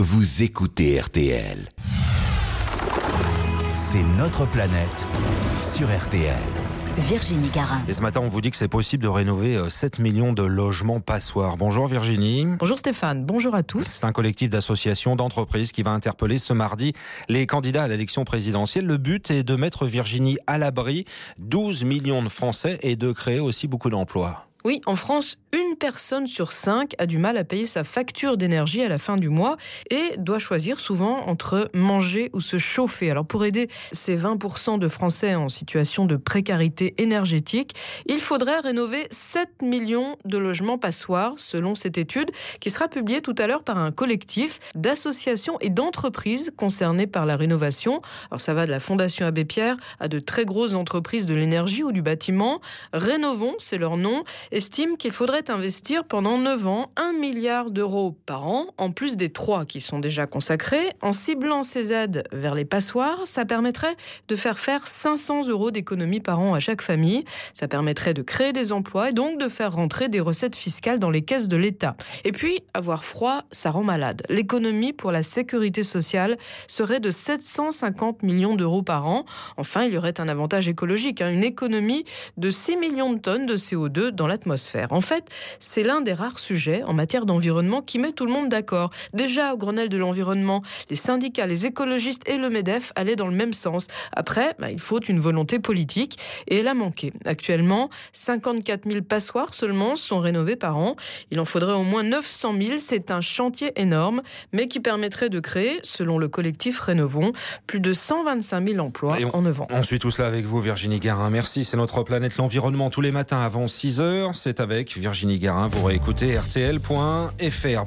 vous écoutez RTL. C'est notre planète sur RTL. Virginie Garin. Et ce matin, on vous dit que c'est possible de rénover 7 millions de logements passoires. Bonjour Virginie. Bonjour Stéphane, bonjour à tous. C'est un collectif d'associations, d'entreprises qui va interpeller ce mardi les candidats à l'élection présidentielle. Le but est de mettre Virginie à l'abri 12 millions de Français et de créer aussi beaucoup d'emplois. Oui, en France, une personne sur 5 a du mal à payer sa facture d'énergie à la fin du mois et doit choisir souvent entre manger ou se chauffer. Alors pour aider ces 20% de Français en situation de précarité énergétique, il faudrait rénover 7 millions de logements passoires, selon cette étude, qui sera publiée tout à l'heure par un collectif d'associations et d'entreprises concernées par la rénovation. Alors ça va de la Fondation Abbé Pierre à de très grosses entreprises de l'énergie ou du bâtiment. Rénovons, c'est leur nom, estime qu'il faudrait investir pendant 9 ans 1 milliard d'euros par an, en plus des 3 qui sont déjà consacrés. En ciblant ces aides vers les passoires, ça permettrait de faire 500 euros d'économie par an à chaque famille. Ça permettrait de créer des emplois et donc de faire rentrer des recettes fiscales dans les caisses de l'État. Et puis, avoir froid, ça rend malade. L'économie pour la sécurité sociale serait de 750 millions d'euros par an. Enfin, il y aurait un avantage écologique, une économie de 6 millions de tonnes de CO2 dans l'atmosphère. En fait, c'est l'un des rares sujets en matière d'environnement qui met tout le monde d'accord. Déjà, au Grenelle de l'environnement, les syndicats, les écologistes et le MEDEF allaient dans le même sens. Après, il faut une volonté politique et elle a manqué. Actuellement, 54 000 passoires seulement sont rénovées par an. Il en faudrait au moins 900 000. C'est un chantier énorme, mais qui permettrait de créer, selon le collectif Rénovons, plus de 125 000 emplois en 9 ans. On suit tout cela avec vous, Virginie Garin. Merci, c'est notre planète, l'environnement, tous les matins avant 6h. C'est avec Virginie Garin. Vous réécoutez rtl.fr.